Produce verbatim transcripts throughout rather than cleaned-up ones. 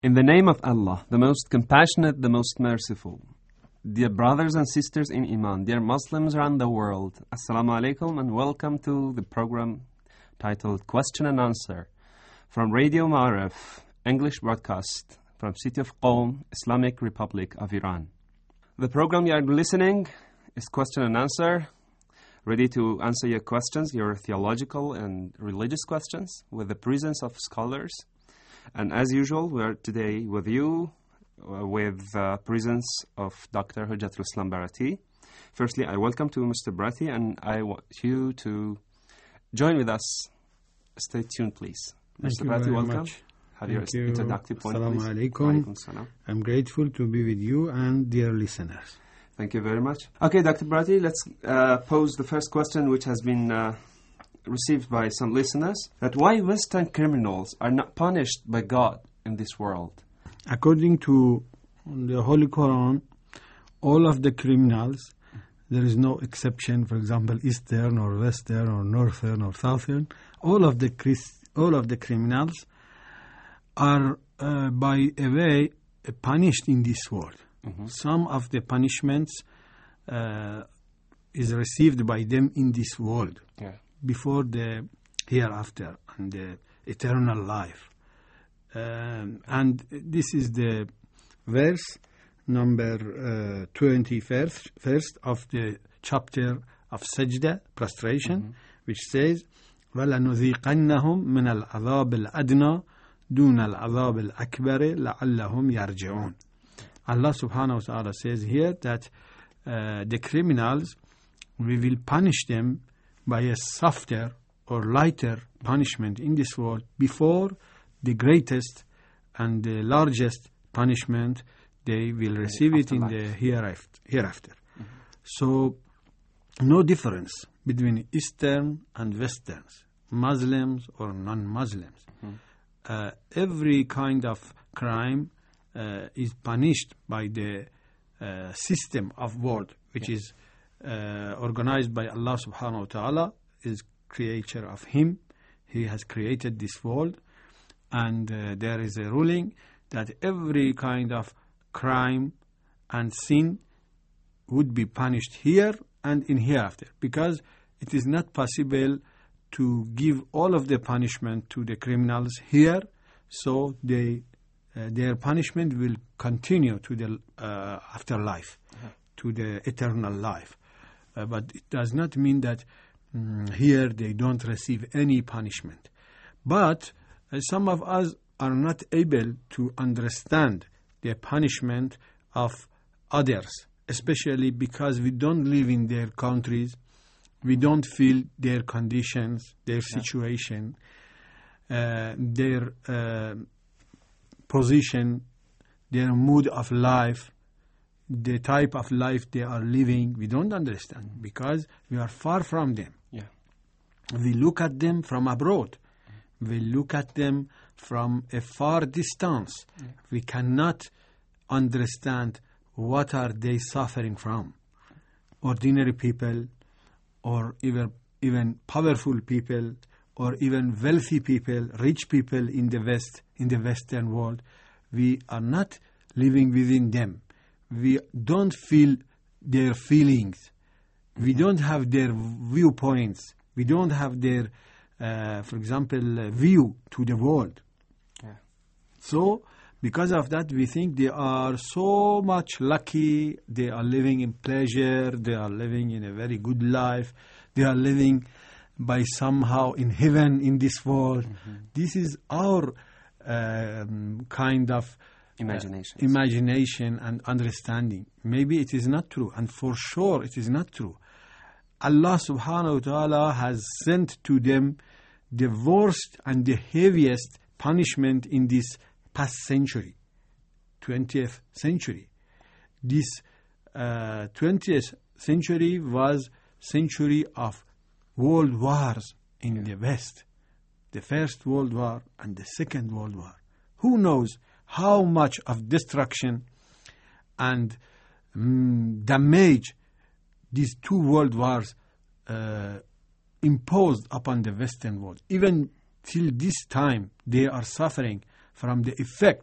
In the name of Allah, the most compassionate, the most merciful. Dear brothers and sisters in Iman, dear Muslims around the world, Assalamu alaikum and welcome to the program titled Question and Answer from Radio Ma'arif, English broadcast from City of Qom, Islamic Republic of Iran. The program you are listening is Question and Answer, ready to answer your questions, your theological and religious questions, with the presence of scholars. And as usual, we are today with you, uh, with the presence of Doctor Hujjatul Islam Bharati. Firstly, I welcome to Mister Bharati, and I want you to join with us. Stay tuned, please. Thank Mister you Bharati, very welcome. much. Have Thank your you. introductory point, Assalamu please. alaikum. Alaikum salam. I'm grateful to be with you and dear listeners. Thank you very much. Okay, Doctor Bharati, let's uh, pose the first question, which has been uh, received by some listeners, that why Western criminals are not punished by God in this world? According to the Holy Quran, all of the criminals, there is no exception, for example, Eastern or Western or Northern or Southern, all of the Chris, all of the criminals are uh, by a way uh, punished in this world. Mm-hmm. Some of the punishments uh, is received by them in this world, yeah, before the hereafter and the eternal life. Um, and this is the verse number uh, twenty-first first of the chapter of Sajda, prostration, mm-hmm, which says, وَلَنُذِيقَنَّهُمْ مِنَ الْعَذَابِ الْأَدْنَى دُونَ الْعَذَابِ الْأَكْبَرِ لَعَلَّهُمْ يَرْجِعُونَ. Allah subhanahu wa ta'ala says here that uh, the criminals, we will punish them by a softer or lighter punishment in this world before the greatest and the largest punishment they will receive it in the hereafter. hereafter. Mm-hmm. So, no difference between Eastern and Westerns, Muslims or non-Muslims. Mm-hmm. Uh, every kind of crime uh, is punished by the uh, system of world, which yeah. is uh, organized by Allah subhanahu wa ta'ala, is creator of Him. He has created this world. And uh, there is a ruling that every kind of crime and sin would be punished here and in hereafter, because it is not possible to give all of the punishment to the criminals here, so they, uh, their punishment will continue to the uh, afterlife, uh-huh, to the eternal life. Uh, but it does not mean that um, here they don't receive any punishment. But uh, some of us are not able to understand the punishment of others, especially because we don't live in their countries, we don't feel their conditions, their situation, uh, their uh, position, their mood of life, the type of life they are living. We don't understand because we are far from them. Yeah. We look at them from abroad. We look at them from a far distance. Yeah. We cannot understand what are they suffering from. Ordinary people, or even even powerful people, or even wealthy people, rich people in the West, in the Western world, we are not living within them. We don't feel their feelings. We don't have their viewpoints. We don't have their, uh, for example, uh, view to the world. Yeah. So, because of that, we think they are so much lucky, they are living in pleasure, they are living in a very good life, they are living by somehow in heaven in this world. Mm-hmm. This is our um, kind of imagination. Uh, imagination and understanding. Maybe it is not true, and for sure it is not true. Allah subhanahu wa ta'ala has sent to them the worst and the heaviest punishment in this past century, twentieth century. This uh, twentieth century was century of world wars in yeah. the West. The First World War and the Second World War. Who knows how much of destruction and um, damage these two world wars uh, imposed upon the Western world. Even till this time, they are suffering from the effects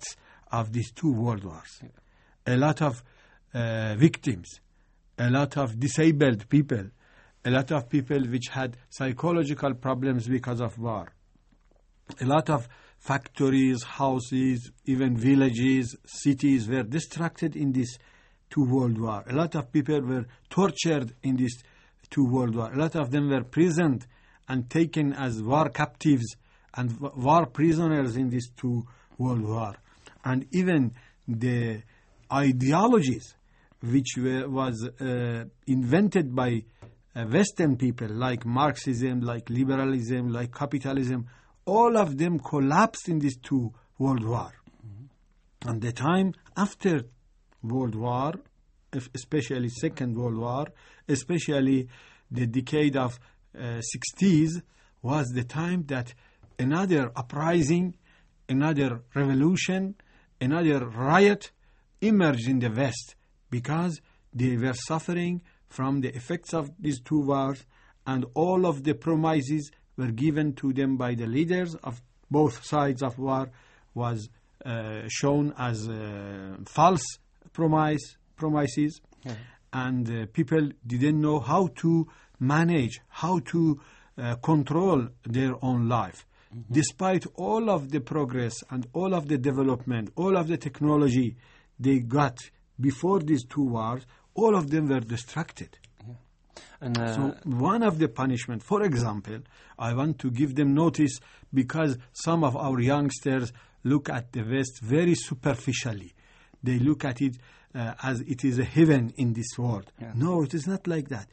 of these two world wars. A lot of uh, victims, a lot of disabled people, a lot of people which had psychological problems because of war. A lot of factories, houses, even villages, cities were destructed in this two world war. A lot of people were tortured in this two world war. A lot of them were imprisoned and taken as war captives and war prisoners in this two world war. And even the ideologies which were, was uh, invented by uh, Western people, like Marxism, like liberalism, like capitalism, all of them collapsed in this two world war. Mm-hmm. And the time after World War, especially Second World War, especially the decade of uh, sixties, was the time that another uprising, another revolution, another riot emerged in the West, because they were suffering from the effects of these two wars, and all of the promises were given to them by the leaders of both sides of war was uh, shown as uh, false promise, promises, yeah. and uh, people didn't know how to manage, how to uh, control their own life. Mm-hmm. Despite all of the progress and all of the development, all of the technology they got before these two wars, all of them were distracted. Yeah. And, uh, so one of the punishment, for example, I want to give them notice because some of our youngsters look at the West very superficially. They look at it uh, as it is a heaven in this world. Yeah. No, it is not like that.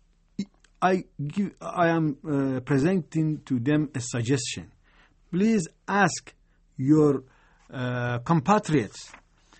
I give, I am uh, presenting to them a suggestion. Please ask your uh, compatriots,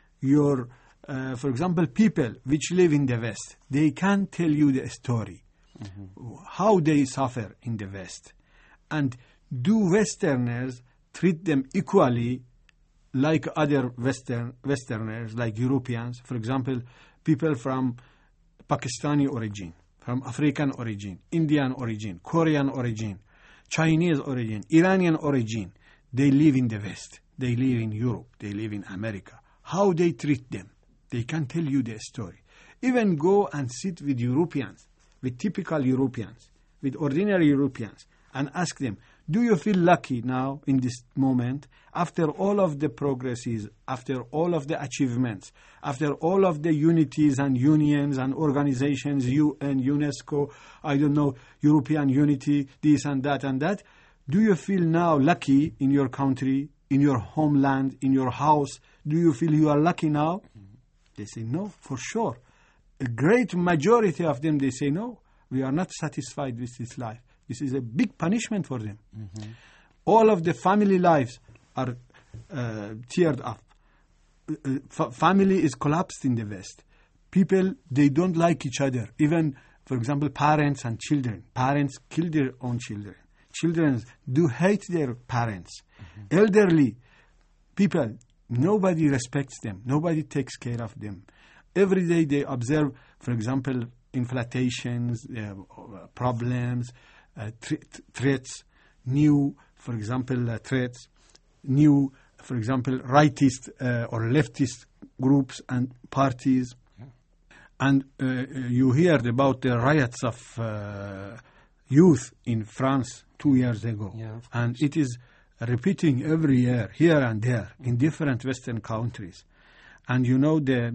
your, uh, for example, people which live in the West. They can tell you the story, mm-hmm. how they suffer in the West. And do Westerners treat them equally like other Western Westerners, like Europeans? For example, people from Pakistani origin, from African origin, Indian origin, Korean origin, Chinese origin, Iranian origin. They live in the West. They live in Europe. They live in America. How they treat them, they can tell you the story. Even go and sit with Europeans, with typical Europeans, with ordinary Europeans, and ask them, do you feel lucky now in this moment, after all of the progresses, after all of the achievements, after all of the unities and unions and organizations, U N, UNESCO, I don't know, European unity, this and that and that, do you feel now lucky in your country, in your homeland, in your house? Do you feel you are lucky now? Mm-hmm. They say no, for sure. A great majority of them, they say no, we are not satisfied with this life. This is a big punishment for them. Mm-hmm. All of the family lives are uh, teared up. Uh, f- family is collapsed in the West. People, they don't like each other. Even, for example, parents and children. Parents kill their own children. Children do hate their parents. Mm-hmm. Elderly people, nobody respects them. Nobody takes care of them. Every day they observe, for example, inflations, uh, problems, Uh, th- threats, new, for example, uh, threats, new, for example, rightist uh, or leftist groups and parties. Yeah. And uh, you heard about the riots of uh, youth in France two years ago. Yeah, and it is repeating every year, here and there, in different Western countries. And you know, the,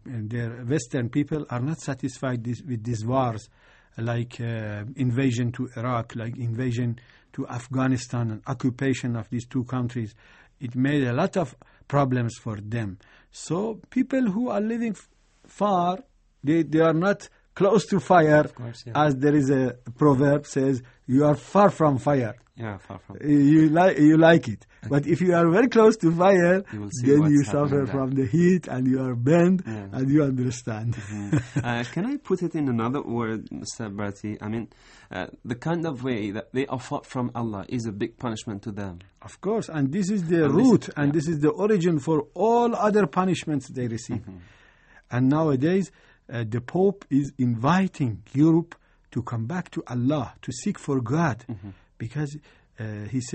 the Western people are not satisfied this, with these wars, like uh, invasion to Iraq, like invasion to Afghanistan, and occupation of these two countries. It made a lot of problems for them. So people who are living f- far, they, they are not close to fire, of course, yeah. As there is a proverb says, you are far from fire. Yeah, far from. You like you like it, okay. But if you are very close to fire, you then you suffer from the heat, and you are burned, yeah. And you understand. Mm-hmm. uh, can I put it in another word, Mister Barty? I mean, uh, the kind of way that they are fought from Allah is a big punishment to them. Of course, and this is the and root, this, and yeah. This is the origin for all other punishments they receive. Mm-hmm. And nowadays, uh, the Pope is inviting Europe to come back to Allah, to seek for God. Mm-hmm. Because uh, he says,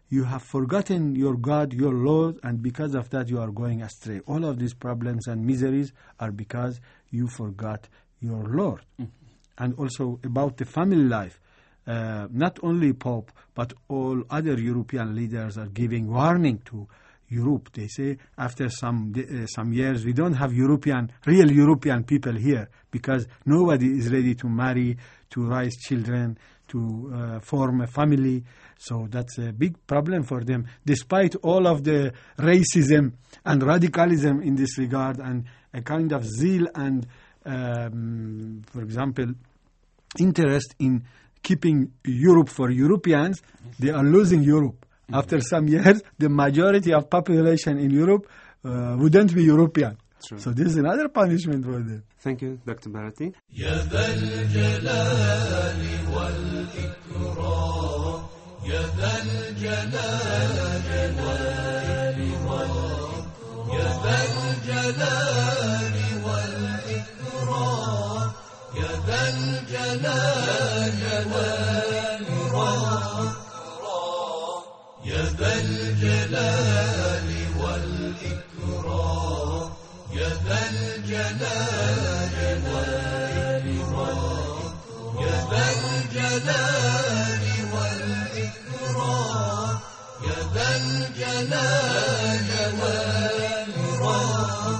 you have forgotten your God, your Lord, and because of that you are going astray. All of these problems and miseries are because you forgot your Lord. Mm-hmm. And also about the family life, uh, not only Pope, but all other European leaders are giving warning to Europe. They say after some uh, some years we don't have European, real European people here because nobody is ready to marry, to raise children, to uh, form a family. So that's a big problem for them, despite all of the racism and radicalism in this regard and a kind of zeal and, um, for example, interest in keeping Europe for Europeans. They are losing Europe. Mm-hmm. After some years, the majority of population in Europe uh, wouldn't be European. True. So this is another punishment for them. Thank you, Doctor Barati. يا ذا الجلال والإكرام يا ذا الجلال والإكرام يا ذا الجلال والإكرام يا ذا الجلال والإكرام يا ذا الجلال والإكرام يا ذا الجلال والإكرام يا ذا الجلال والإكرام يا ذا الجلال والإكرام.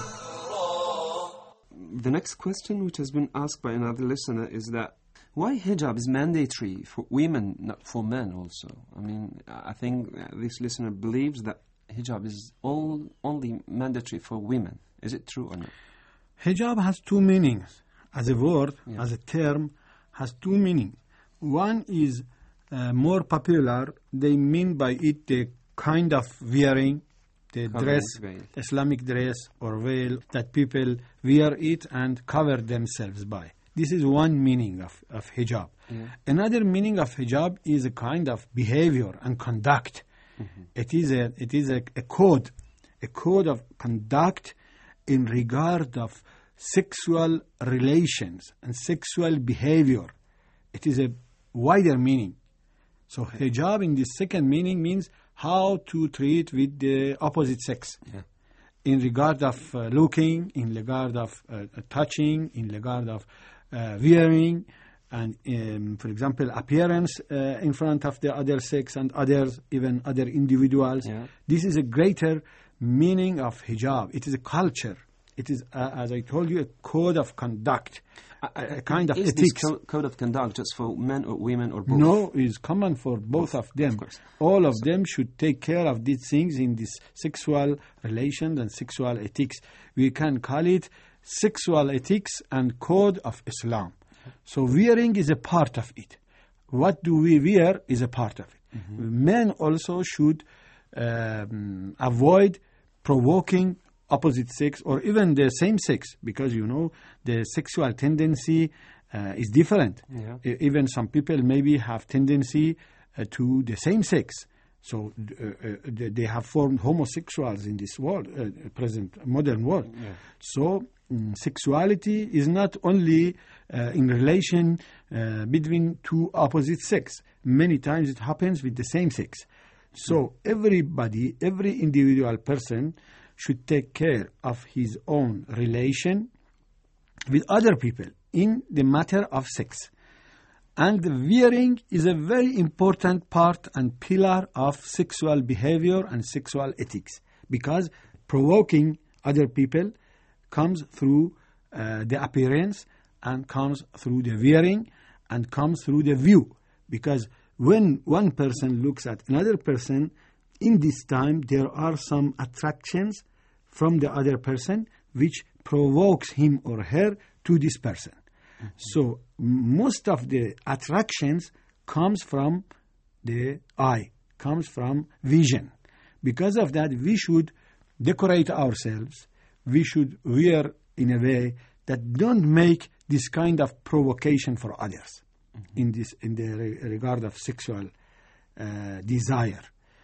The next question, which has been asked by another listener, is that why hijab is mandatory for women, not for men also? I mean, I think this listener believes that hijab is all only mandatory for women. Is it true or not? Hijab has two meanings. As a word, yeah. as a term, has two meanings. One is uh, more popular. They mean by it the kind of wearing, the Cover dress, veil. Islamic dress or veil that people wear it and cover themselves by. This is one meaning of, of hijab. Yeah. Another meaning of hijab is a kind of behavior and conduct. Mm-hmm. It is a it is a, a code, a code of conduct in regard of sexual relations and sexual behavior. It is a wider meaning. So okay. Hijab in the second meaning means how to treat with the opposite sex. Yeah. In regard of uh, looking, in regard of uh, touching, in regard of uh, wearing, and um, for example, appearance uh, in front of the other sex and others, even other individuals. Yeah. This is a greater meaning of hijab. It is a culture. It is, uh, as I told you, a code of conduct, a, a kind of is ethics. Is this co- code of conduct just for men or women or both? No, it is common for both, both of them. Of course. All of them should take care of these things in this sexual relations and sexual ethics. We can call it sexual ethics and code of Islam. So wearing is a part of it. What do we wear is a part of it. Mm-hmm. Men also should um, avoid provoking opposite sex or even the same sex, because you know the sexual tendency uh, is different. Yeah. E- even some people maybe have tendency uh, to the same sex. So uh, uh, they have formed homosexuals in this world, uh, present modern world. Yeah. So um, sexuality is not only uh, in relation uh, between two opposite sex. Many times it happens with the same sex. So everybody, every individual person should take care of his own relation with other people in the matter of sex. And the wearing is a very important part and pillar of sexual behavior and sexual ethics, because provoking other people comes through uh, the appearance and comes through the wearing and comes through the view. Because when one person looks at another person, in this time there are some attractions from the other person which provokes him or her to this person. Mm-hmm. So most of the attractions comes from the eye, comes from vision. Because of that, we should decorate ourselves. We should wear in a way that don't make this kind of provocation for others. Mm-hmm. in this in the re- regard of sexual uh, desire.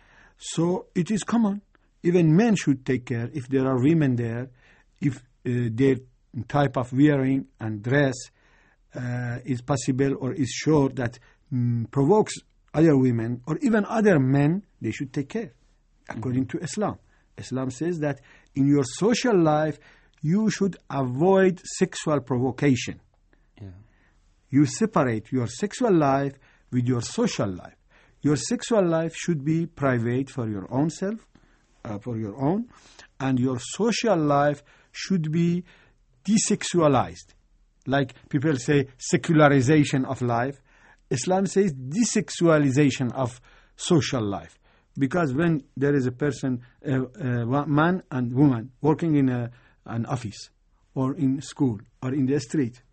So it is common. Even men should take care if there are women there, if uh, their type of wearing and dress uh, is possible or is sure that um, provokes other women, or even other men, they should take care, according mm-hmm. to Islam. Islam says that in your social life, you should avoid sexual provocation. Yeah. You separate your sexual life with your social life. Your sexual life should be private for your own self, uh, for your own, and your social life should be desexualized. Like people say, secularization of life. Islam says desexualization of social life. Because when there is a person, a, a man and woman, working in a, an office or in school or in the street,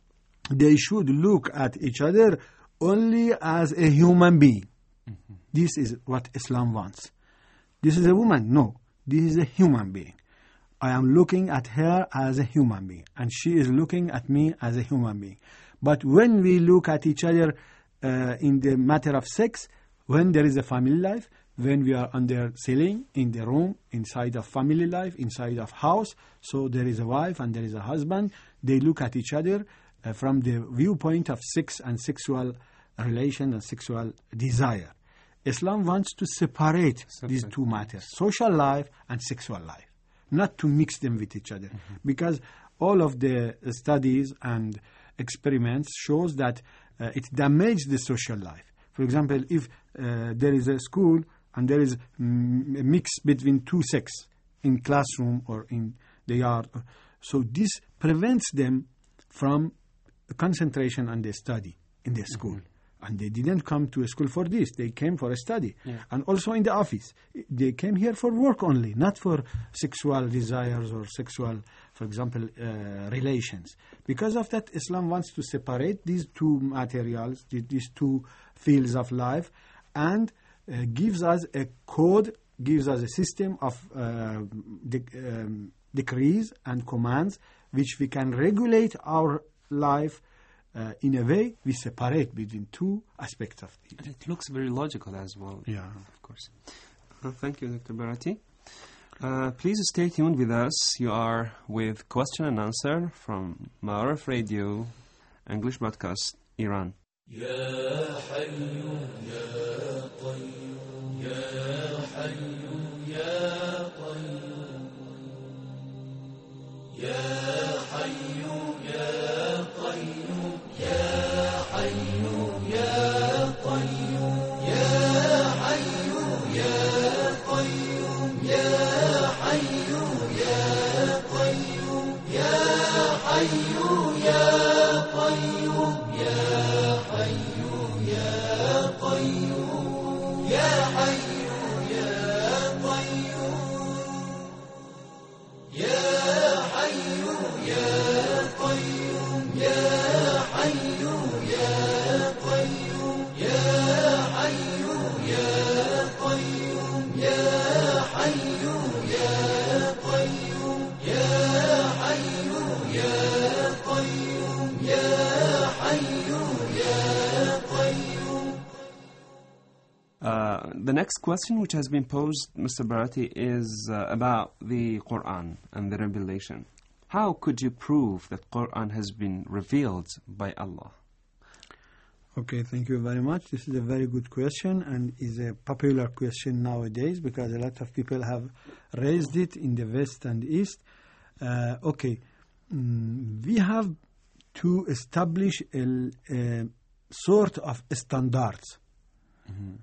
they should look at each other only as a human being. Mm-hmm. This is what Islam wants. This is a woman. No, this is a human being. I am looking at her as a human being, and she is looking at me as a human being. But when we look at each other uh, in the matter of sex, when there is a family life, when we are under ceiling, in the room, inside of family life, inside of house, so there is a wife and there is a husband, they look at each other uh, from the viewpoint of sex and sexual relation and sexual desire. Islam wants to separate Separate. these two matters, social life and sexual life, not to mix them with each other. Mm-hmm. Because all of the studies and experiments shows that uh, it damages the social life. For example, if uh, there is a school and there is mm, a mix between two sex in classroom or in the yard, so this prevents them from concentration on the study in the school. Mm-hmm. And they didn't come to a school for this. They came for a study. Yeah. And also in the office. They came here for work only, not for sexual desires or sexual, for example, uh, relations. Because of that, Islam wants to separate these two materials, these two fields of life, and uh, gives us a code, gives us a system of uh, de- um, decrees and commands which we can regulate our life Uh, in a way, we separate between two aspects of it. And it looks very logical as well. Yeah. Of course. Uh, thank you, Doctor Barati. Uh, please stay tuned with us. You are with Question and Answer from Ma'arif Radio, English Broadcast, Iran. Ya Hayyu Ya Qayyum Ya Hayyu Ya Qayyum Ya Hayyu Ya Qayyum Uh, the next question which has been posed, Mister Barati, is uh, about the Quran and the revelation. How could you prove that Quran has been revealed by Allah? Okay, thank you very much. This is a very good question and is a popular question nowadays because a lot of people have raised it in the West and East. Uh, okay, mm, we have to establish a, a sort of standards. Mm-hmm.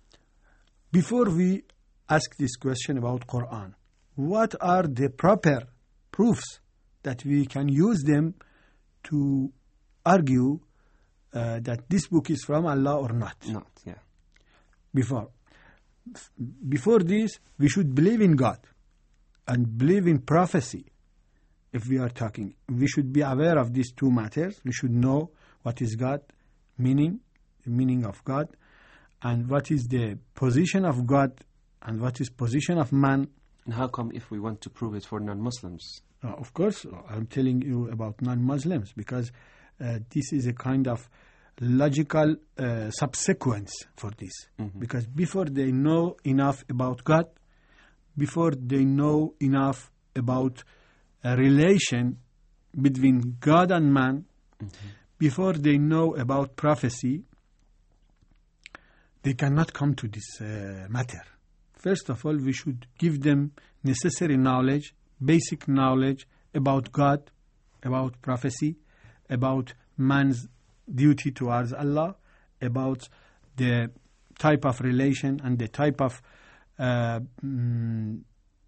Before we ask this question about Quran, what are the proper proofs that we can use them to argue uh, that this book is from Allah or not? Not, yeah. Before. Before this, we should believe in God and believe in prophecy. If we are talking, we should be aware of these two matters. We should know what is God, meaning, the meaning of God, and what is the position of God and what is position of man. And how come if we want to prove it for non-Muslims? Uh, of course, I'm telling you about non-Muslims because uh, this is a kind of logical uh, subsequence for this. Mm-hmm. Because before they know enough about God, before they know enough about a relation between God and man, mm-hmm. before they know about prophecy, they cannot come to this uh, matter. First of all, we should give them necessary knowledge, basic knowledge about God, about prophecy, about man's duty towards Allah, about the type of relation and the type of uh, mm,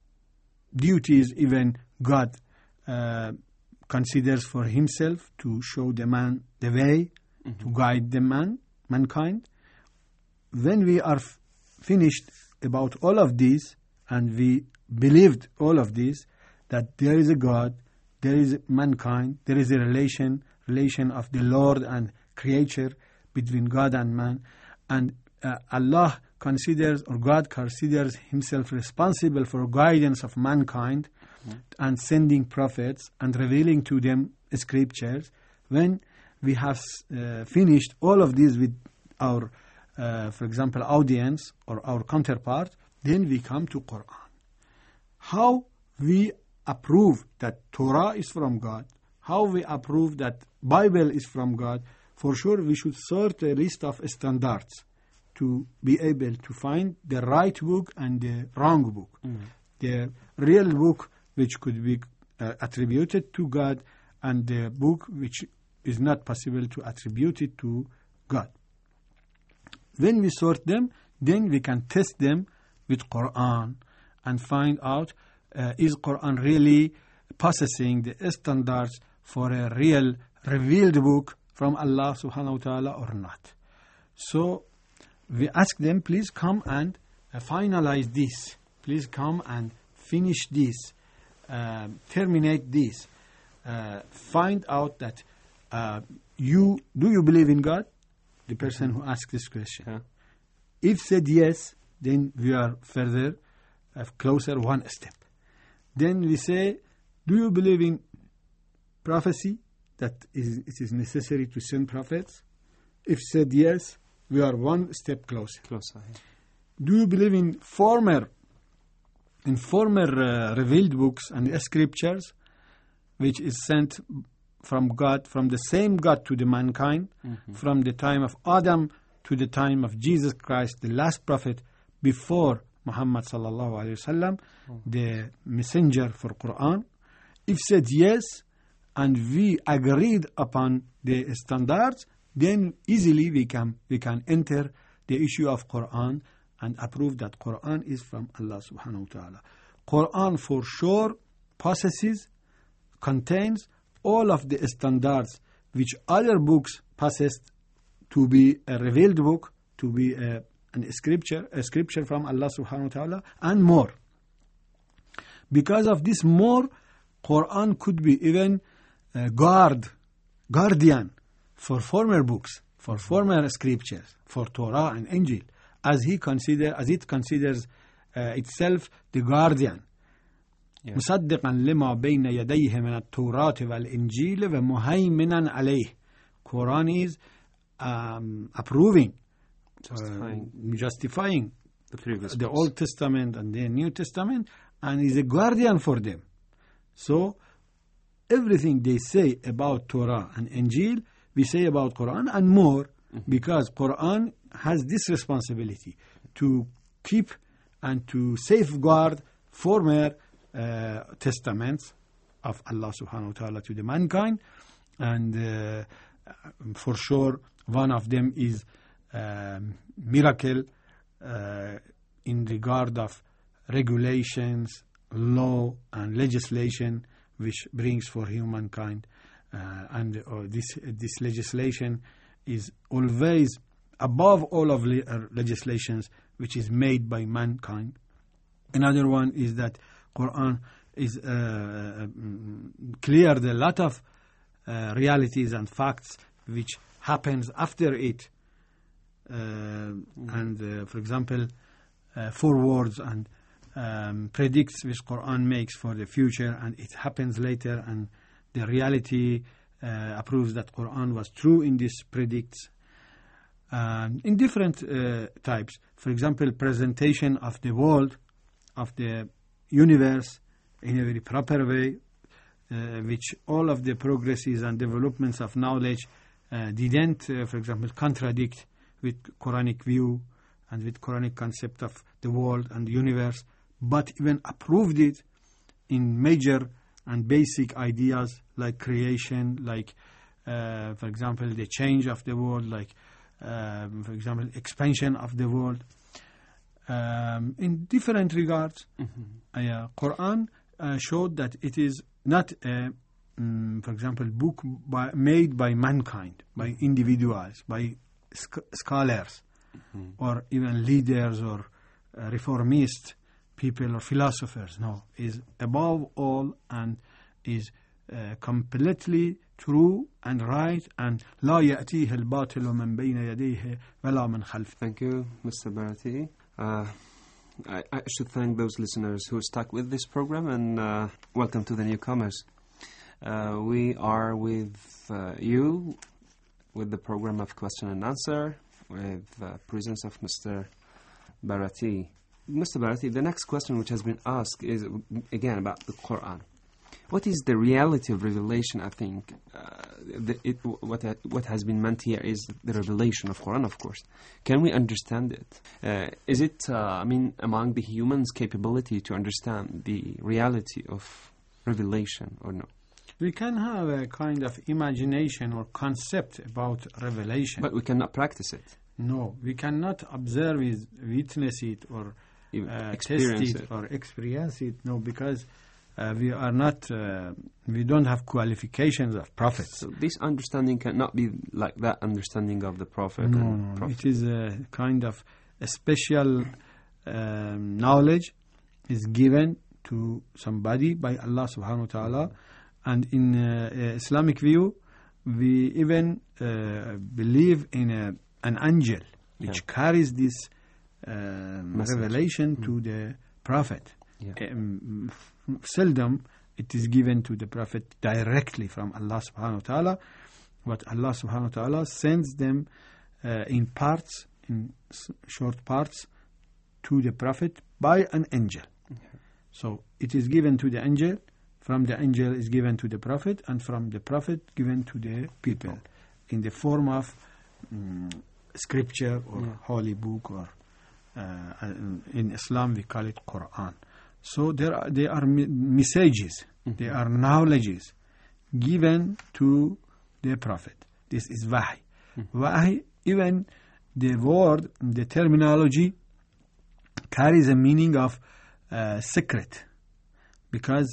duties even God uh, considers for himself to show the man the way, mm-hmm. to guide the man, mankind. When we are f- finished about all of this, and we believed all of this, that there is a God, there is mankind, there is a relation, relation of the Lord and creature between God and man, and uh, Allah considers, or God considers himself responsible for guidance of mankind, mm-hmm. and sending prophets and revealing to them scriptures. When we have uh, finished all of this with our, uh, for example, audience or our counterpart, then we come to Quran. How we approve that Torah is from God, how we approve that Bible is from God, for sure we should sort a list of standards to be able to find the right book and the wrong book. Mm. The real book which could be uh, attributed to God, and the book which is not possible to attribute it to God. When we sort them, then we can test them with Quran and find out uh, is Quran really possessing the standards for a real revealed book from Allah subhanahu wa ta'ala or not. So we ask them, please come and uh, finalize this. Please come and finish this. Uh, terminate this. Uh, find out that uh, you, do you believe in God? The person who asked this question. Yeah. If said yes, then we are further, uh, closer one step. Then we say, do you believe in prophecy? That is, it is necessary to send prophets? If said yes, we are one step closer. Closer. Yeah. Do you believe in former, in former uh, revealed books and scriptures, which is sent from God, from the same God to the mankind, mm-hmm. from the time of Adam to the time of Jesus Christ, the last prophet before Muhammad sallallahu alaihi wasallam, mm-hmm. the messenger for Quran? If said yes, and we agreed upon the standards, then easily we can we can enter the issue of Quran and approve that Quran is from Allah subhanahu wa ta'ala. Quran for sure possesses, contains all of the standards which other books possessed to be a revealed book, to be a, an scripture, a scripture from Allah subhanahu wa ta'ala, and more. Because of this more, Quran could be even a guard, guardian for former books, for former scriptures, for Torah and Injil, as he consider, as it considers uh, itself the guardian. مصدقا لما بين يديه من التوراة والإنجيل ومهيمنا عليه. Quran is um, approving, justifying, uh, justifying the, previous the books. Old Testament and the New Testament, and is a guardian for them. So everything they say about Torah and Injil, we say about Quran and more, mm-hmm. because Quran has this responsibility to keep and to safeguard former uh, testaments of Allah subhanahu wa ta'ala to the mankind. And uh, for sure one of them is um, miracle uh, in regard of regulations, law and legislation which brings for humankind, uh, and uh, this this legislation is always above all of le- uh, legislations which is made by mankind. Another one is that Quran is uh, cleared a lot of uh, realities and facts which happens after it, uh, mm-hmm. and uh, for example uh, forewords and um, predicts which Quran makes for the future, and it happens later, and the reality uh, approves that Quran was true in these predicts. Um, in different uh, types, for example, presentation of the world, of the universe in a very proper way, uh, which all of the progresses and developments of knowledge uh, didn't, uh, for example, contradict with Quranic view. and with Quranic concept of the world and the universe, but even approved it in major and basic ideas like creation, like, uh, for example, the change of the world, like, um, for example, expansion of the world. Um, in different regards, mm-hmm. uh, Quran uh, showed that it is not a, um, for example, book by, made by mankind, by individuals, by sc- scholars, mm-hmm. or even leaders or uh, reformists, people or philosophers. No, is above all and is uh, completely true and right, and لا يأتيه الباطل من بين يديه ولا من خلفه. Thank you, Mister Bharati. Uh, I, I should thank those listeners who stuck with this program, and uh, welcome to the newcomers. Uh, we are with uh, you with the program of question and answer with the presence of Mister Bharati. Mister Bharati, the next question which has been asked is again about the Quran. What is the reality of revelation? I think uh, the, it, what uh, what has been meant here is the revelation of Quran, of course. Can we understand it? Uh, is it, uh, I mean, among the humans' capability to understand the reality of revelation or no? We can have a kind of imagination or concept about revelation. But we cannot practice it. No, we cannot observe it, witness it, or uh, test it, it or experience it. No, because Uh, we are not, uh, we don't have qualifications of prophets. So this understanding cannot be like that understanding of the prophet. No, and no, prophet. It is a kind of a special um, knowledge is given to somebody by Allah subhanahu wa ta'ala. And in uh, Islamic view, we even uh, believe in a, an angel which yeah. carries this um, revelation mm. to the prophet. Yeah. Um, seldom it is given to the prophet directly from Allah subhanahu wa ta'ala, but Allah subhanahu wa ta'ala sends them uh, in parts, in s- short parts, to the prophet by an angel. Okay. So it is given to the angel, from the angel is given to the prophet, and from the prophet given to the people in the form of um, scripture or yeah. holy book, or uh, in Islam we call it Quran. So there are, they are messages, mm-hmm. they are knowledges given to the prophet. This is wahy. Mm-hmm. Wahy, even the word, the terminology carries a meaning of uh, secret, because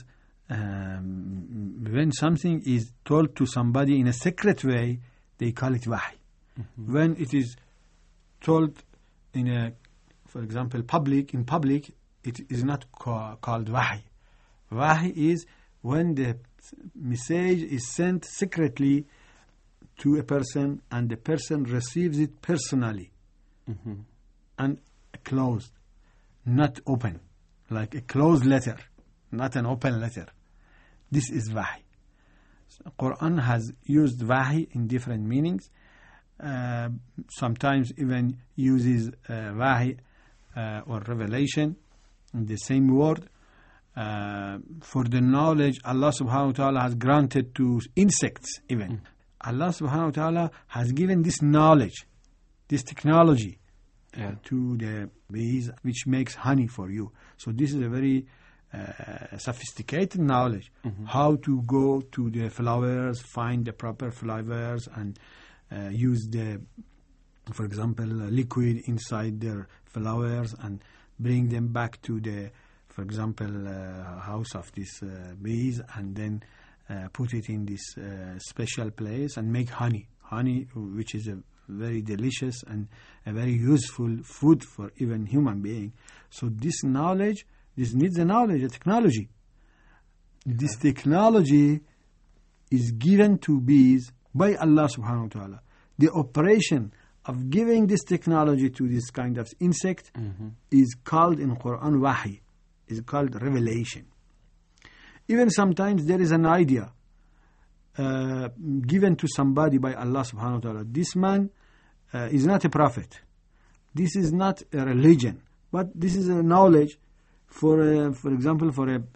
um, when something is told to somebody in a secret way, they call it wahy. Mm-hmm. When it is told in a, for example, public, in public, it is not ca- called wahy. Wahy is when the message is sent secretly to a person and the person receives it personally, mm-hmm. and closed, not open, like a closed letter, not an open letter. This is wahy. So Quran has used wahy in different meanings. Uh, sometimes even uses uh, wahy uh, or revelation in the same word uh, for the knowledge Allah subhanahu wa ta'ala has granted to insects even. Mm. Allah subhanahu wa ta'ala has given this knowledge, this technology yeah. uh, to the bees which makes honey for you. So this is a very uh, sophisticated knowledge, mm-hmm. how to go to the flowers, find the proper flowers, and uh, use the, for example, liquid inside their flowers and bring them back to the, for example, uh, house of these uh, bees, and then uh, put it in this uh, special place and make honey. Honey, which is a very delicious and a very useful food for even human being. So this knowledge, this needs a knowledge, a technology. Okay. This technology is given to bees by Allah subhanahu wa ta'ala. The operation of giving this technology to this kind of insect mm-hmm. is called in Quran wahy, is called revelation. Even sometimes there is an idea uh, given to somebody by Allah subhanahu wa ta'ala. This man uh, is not a prophet. This is not a religion, but this is a knowledge for, a, for example, for a,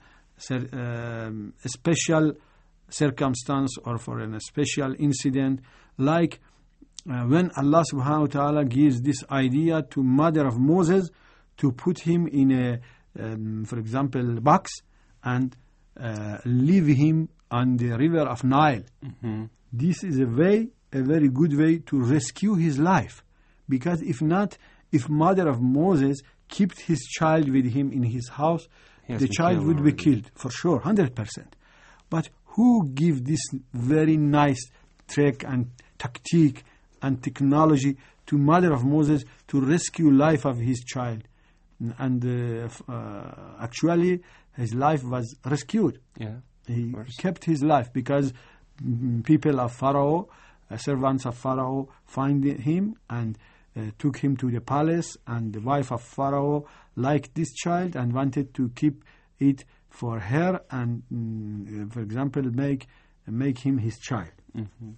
um, a special circumstance or for a special incident, like uh, when Allah subhanahu wa ta'ala gives this idea to mother of Moses to put him in a, um, for example, box and uh, leave him on the river of Nile. Mm-hmm. This is a way, a very good way to rescue his life. Because if not, if mother of Moses kept his child with him in his house, He has the been child killed would be already. killed, for sure, one hundred percent. But who give this very nice trick and tactic and technology to mother of Moses to rescue life of his child? And uh, f- uh, actually, his life was rescued. Yeah. He course. kept his life because mm, people of Pharaoh, uh, servants of Pharaoh, find him and uh, took him to the palace. And the wife of Pharaoh liked this child and wanted to keep it for her and, mm, for example, make make him his child. Mm-hmm.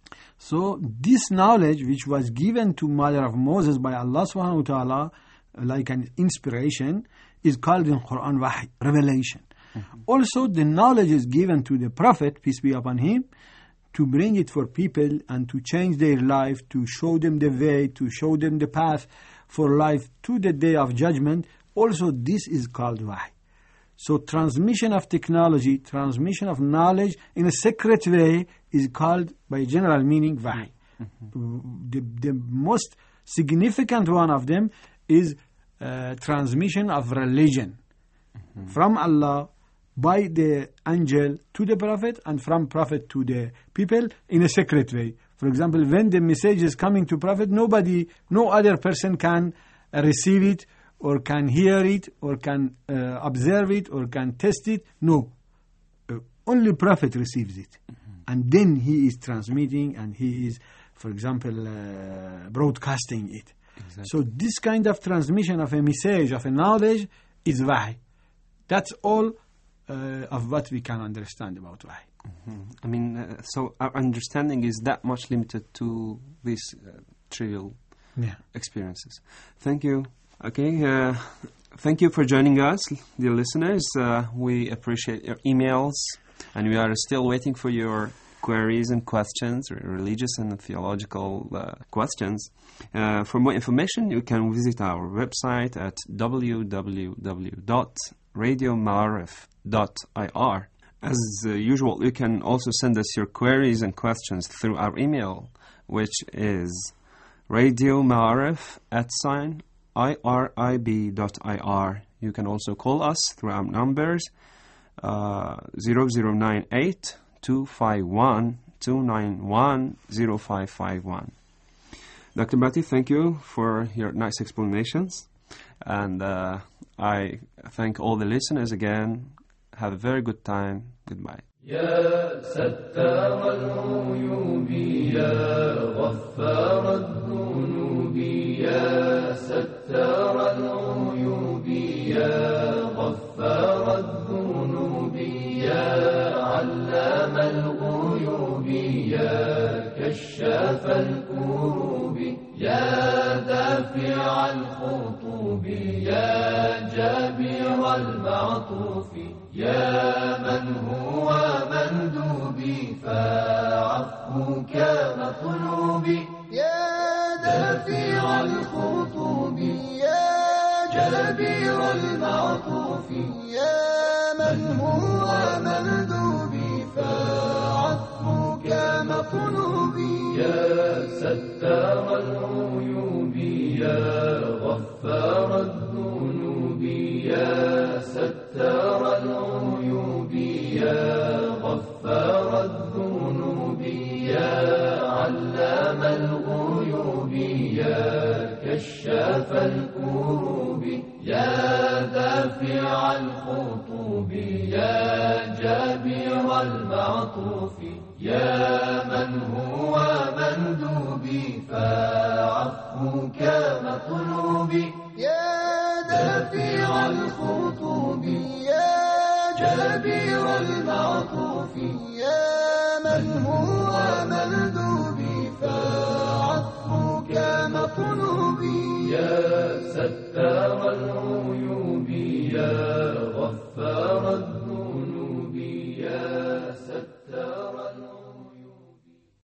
So this knowledge which was given to mother of Moses by Allah subhanahu wa ta'ala, uh, like an inspiration, is called in Quran wahy, revelation. Mm-hmm. Also the knowledge is given to the Prophet, peace be upon him, to bring it for people and to change their life, to show them the way, to show them the path for life to the day of judgment. Also this is called wahy. So transmission of technology, transmission of knowledge in a secret way is called by general meaning wahy. Mm-hmm. The, the most significant one of them is uh, transmission of religion mm-hmm. from Allah by the angel to the prophet and from prophet to the people in a secret way. For example, when the message is coming to prophet, nobody, no other person can uh, receive it or can hear it or can uh, observe it or can test it. No. Uh, only prophet receives it. Mm-hmm. And then he is transmitting and he is, for example, uh, broadcasting it. Exactly. So this kind of transmission of a message, of a knowledge, is wahy. That's all uh, of what we can understand about wahy. Mm-hmm. I mean, uh, so our understanding is that much limited to these uh, trivial Yeah. experiences. Thank you. Okay, uh, thank you for joining us, dear listeners. Uh, we appreciate your emails, and we are still waiting for your queries and questions, religious and theological uh, questions. Uh, for more information, you can visit our website at w w w dot radio maarif dot i r. As uh, usual, you can also send us your queries and questions through our email, which is radiomaarif at sign I R I B dot I R. You can also call us through our numbers uh, zero zero nine eight two five one two nine one zero five five one. Doctor Bhatti, thank you for your nice explanations. And uh, I thank all the listeners again. Have a very good time. Goodbye. يا ستار العيوب يا غفار الذنوب يا ستار العيوب يا غفار الذنوب يا علام الغيوب يا كشاف الكروب يا دافع الخطوب يا جابر المعطوف يا من هو مندوبي فعفوك مطلوبي يا دافع الخطوب يا جابر المعطوف يا من هو مندوبي فعفوك مطلوبي يا ستار العيوب يا غفار الذنوب يا ستار العيوب يا غفار الذنوب يا علام الغيوب يا كشاف الكروب يا دافع الخطوب يا جابر المعطوف يا من هو مندوبي فعفوك مطلوبي يا دافع الخطوب يا جابر المعطوف يا من هو مندوبي فعفوك مطلوبي يا ستار العيوب